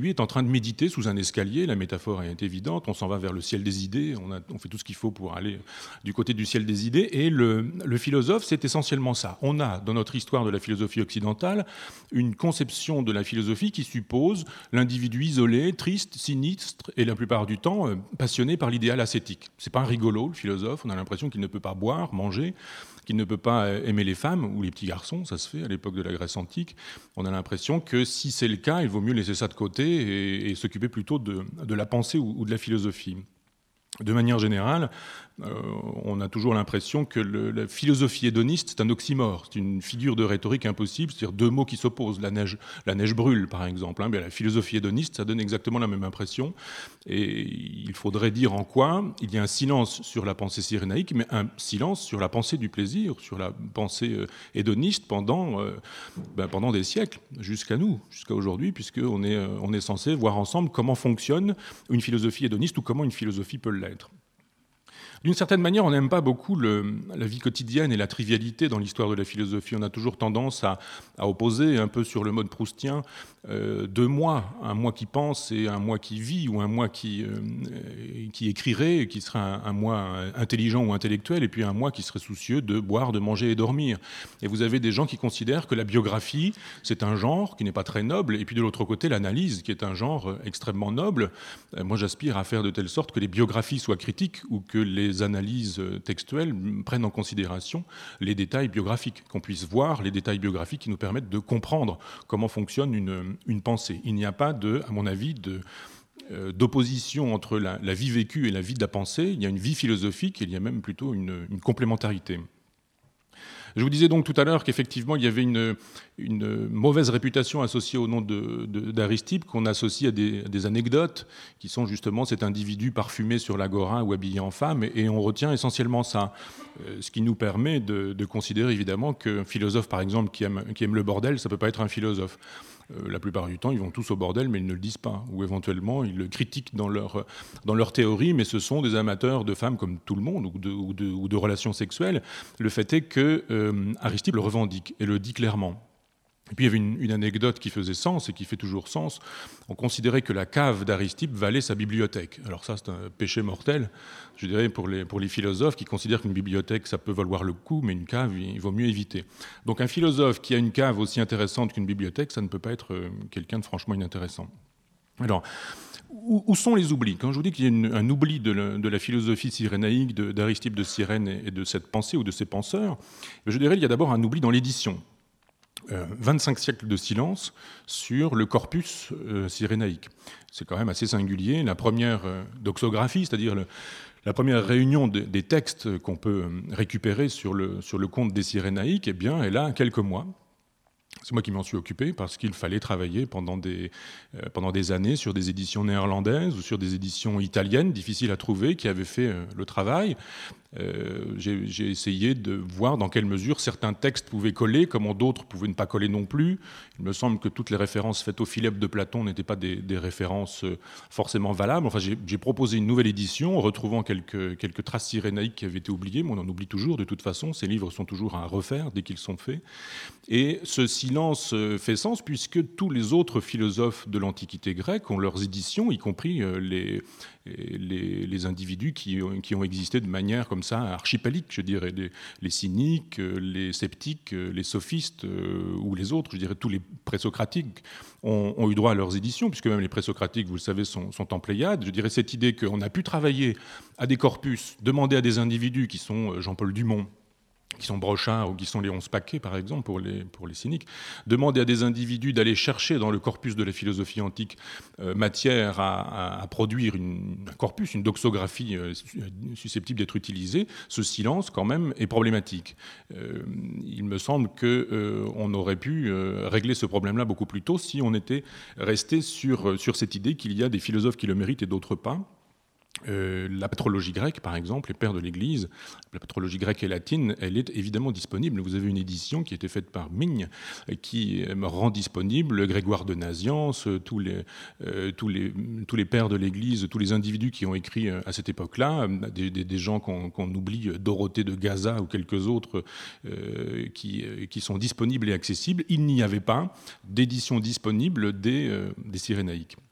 lui est en train de méditer sous un escalier, la métaphore est évidente, on s'en va vers le ciel des idées, on fait tout ce qu'il faut pour aller du côté du ciel des idées, et le philosophe, c'est essentiellement ça. On a, dans notre histoire de la philosophie occidentale, une conception de la philosophie qui suppose l'individu isolé, triste, sinistre, et la plupart du temps passionné par l'idéal ascétique. C'est pas un rigolo, le philosophe, on a l'impression qu'il ne peut pas boire, manger, qu'il ne peut pas aimer les femmes ou les petits garçons, ça se fait à l'époque de la Grèce antique. On a l'impression que si c'est le cas, il vaut mieux laisser ça de côté et s'occuper plutôt de la pensée ou de la philosophie. De manière générale, on a toujours l'impression que la philosophie hédoniste, c'est un oxymore, c'est une figure de rhétorique impossible, c'est-à-dire deux mots qui s'opposent. La neige brûle, par exemple. La philosophie hédoniste, ça donne exactement la même impression. Et il faudrait dire en quoi il y a un silence sur la pensée cyrénaïque, mais un silence sur la pensée du plaisir, sur la pensée hédoniste pendant des siècles, jusqu'à nous, jusqu'à aujourd'hui, puisqu'on est censé voir ensemble comment fonctionne une philosophie hédoniste ou comment une philosophie peut l'être. D'une certaine manière, on n'aime pas beaucoup la vie quotidienne et la trivialité dans l'histoire de la philosophie. On a toujours tendance à opposer, un peu sur le mode proustien, deux mois, un moi qui pense et un moi qui vit, ou un moi qui écrirait, qui serait un moi intelligent ou intellectuel, et puis un moi qui serait soucieux de boire, de manger et dormir. Et vous avez des gens qui considèrent que la biographie, c'est un genre qui n'est pas très noble, et puis de l'autre côté, l'analyse, qui est un genre extrêmement noble. Moi, j'aspire à faire de telle sorte que les biographies soient critiques, ou que les analyses textuelles prennent en considération les détails biographiques, qu'on puisse voir les détails biographiques qui nous permettent de comprendre comment fonctionne une pensée. Il n'y a pas, à mon avis, d'opposition entre la vie vécue et la vie de la pensée. Il y a une vie philosophique et il y a même plutôt une complémentarité. Je vous disais donc tout à l'heure qu'effectivement, il y avait une mauvaise réputation associée au nom d'Aristippe, qu'on associe à des anecdotes, qui sont justement cet individu parfumé sur l'agora ou habillé en femme, et on retient essentiellement ça. Ce qui nous permet de considérer évidemment qu'un philosophe, par exemple, qui aime le bordel, ça ne peut pas être un philosophe. La plupart du temps, ils vont tous au bordel, mais ils ne le disent pas. Ou éventuellement, ils le critiquent dans leur théorie, mais ce sont des amateurs de femmes comme tout le monde, ou de relations sexuelles. Le fait est que Aristippe le revendique et le dit clairement. Et puis il y avait une anecdote qui faisait sens et qui fait toujours sens. On considérait que la cave d'Aristippe valait sa bibliothèque. Alors ça, c'est un péché mortel, je dirais, pour les philosophes qui considèrent qu'une bibliothèque, ça peut valoir le coup, mais une cave, il vaut mieux éviter. Donc un philosophe qui a une cave aussi intéressante qu'une bibliothèque, ça ne peut pas être quelqu'un de franchement inintéressant. Alors, où sont les oublis ? Quand je vous dis qu'il y a un oubli de la philosophie cyrénaïque, d'Aristippe de Cyrène et de cette pensée ou de ces penseurs, je dirais qu'il y a d'abord un oubli dans l'édition. 25 siècles de silence sur le corpus cyrénaïque. C'est quand même assez singulier. La première doxographie, c'est-à-dire la première réunion des textes qu'on peut récupérer sur le conte des Cyrénaïques, eh bien, elle a quelques mois. C'est moi qui m'en suis occupé parce qu'il fallait travailler pendant des années sur des éditions néerlandaises ou sur des éditions italiennes, difficiles à trouver, qui avaient fait le travail. J'ai essayé de voir dans quelle mesure certains textes pouvaient coller, comment d'autres pouvaient ne pas coller non plus. Il me semble que toutes les références faites au Philebs de Platon n'étaient pas des références forcément valables. Enfin, j'ai proposé une nouvelle édition, en retrouvant quelques traces cyrénaïques qui avaient été oubliées, mais on en oublie toujours de toute façon. Ces livres sont toujours à refaire dès qu'ils sont faits. Et ce silence fait sens puisque tous les autres philosophes de l'Antiquité grecque ont leurs éditions, y compris les individus qui ont existé de manière comme ça archipélique, je dirais, les cyniques, les sceptiques, les sophistes ou les autres, je dirais tous les présocratiques ont eu droit à leurs éditions, puisque même les présocratiques, vous le savez, sont en Pléiade. Je dirais cette idée qu'on a pu travailler à des corpus, demander à des individus qui sont Jean-Paul Dumont, qui sont Brochard ou qui sont Léon Spaquet, par exemple, pour les cyniques, demander à des individus d'aller chercher dans le corpus de la philosophie antique matière à produire un corpus, une doxographie susceptible d'être utilisée, ce silence, quand même, est problématique. Il me semble qu'on aurait pu régler ce problème-là beaucoup plus tôt si on était resté sur cette idée qu'il y a des philosophes qui le méritent et d'autres pas. La patrologie grecque, par exemple, les pères de l'Église, la patrologie grecque et latine, elle est évidemment disponible. Vous avez une édition qui a été faite par Migne, qui rend disponible Grégoire de Nazianze, tous les pères de l'Église, tous les individus qui ont écrit à cette époque-là, des gens qu'on oublie, Dorothée de Gaza ou quelques autres, qui sont disponibles et accessibles. Il n'y avait pas d'édition disponible des Cyrénaïques.